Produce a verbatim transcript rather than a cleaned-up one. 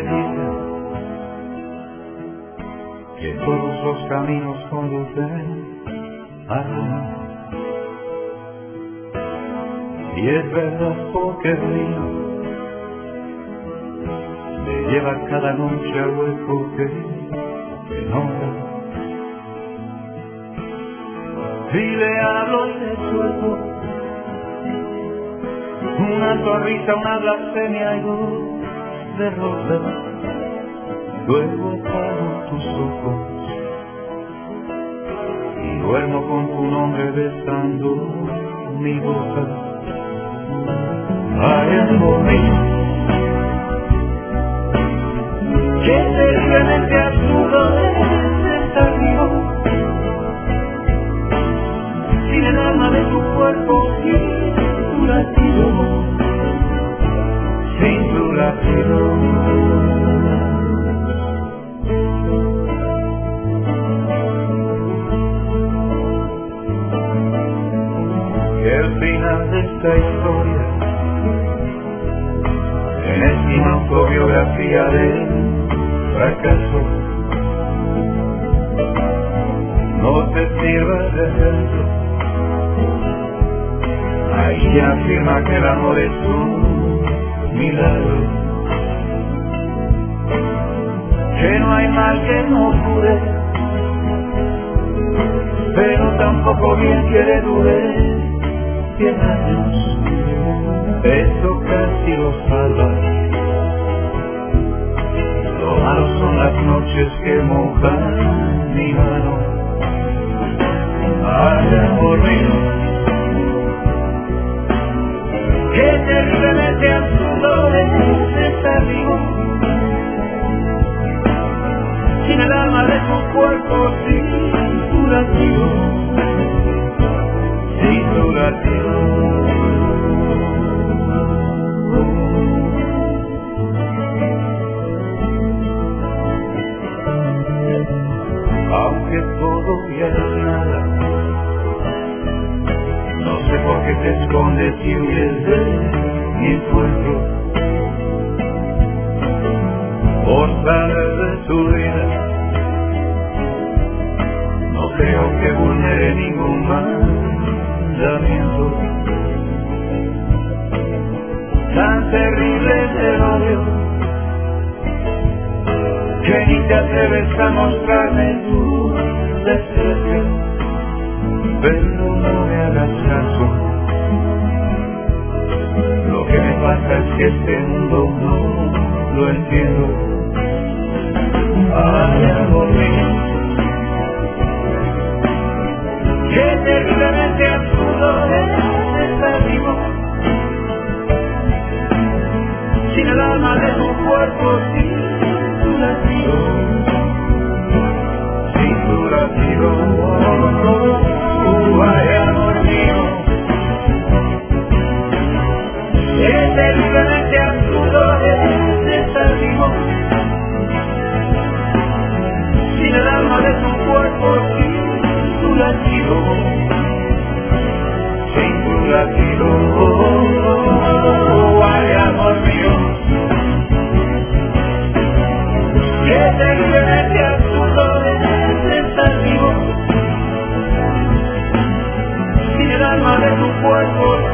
dice que todos los caminos conducen a Roma. Y es verdad porque el río me lleva cada noche al hueco que, que nombra. Y le hablo y le suelto una sonrisa, una blasfemia y luz de rosa. Luego apago tus ojos y duermo con tu nombre besando mi boca. Ay, amor mío, que terriblemente absurdo es estar vivo sin el alma de tu cuerpo, sin tu latido, sin tu latido. Que el final de esta historia, enésima autobiografía de fracaso, no te sirva de ejemplo. Ahí ya afirma que el amor es un milagro, que no hay mal que no cure, pero tampoco bien quiere dure cien años. Eso casi lo salva. Lo malo son las noches que mojan mi mano. Ay, amor mío, que terriblemente absurdo es estar vivo sin el alma de tu cuerpo, sin tu latido, sin tu latido. Aunque todo ya es nada, no sé por qué te escondes y huyes de mi encuentro. Por saber de tu vida, no creo que vulnere ningún mandamiento. Tan terrible es el odio que ni te atreves a mostrarme tu desprecio, pero no me hagas caso. Lo que me pasa es que este mundo no lo entiendo. Ay, amor mío, que terriblemente absurdo es estar vivo sin el alma de tu cuerpo, sin tu latido, sin tu latido. Oh, ay, amor mío, que terriblemente absurdo es estar vivo sin el alma de tu cuerpo, sin tu latido, sin tu latido. Oh, ay, amor mío, que terriblemente absurdo es estar vivo sin el alma de tu cuerpo.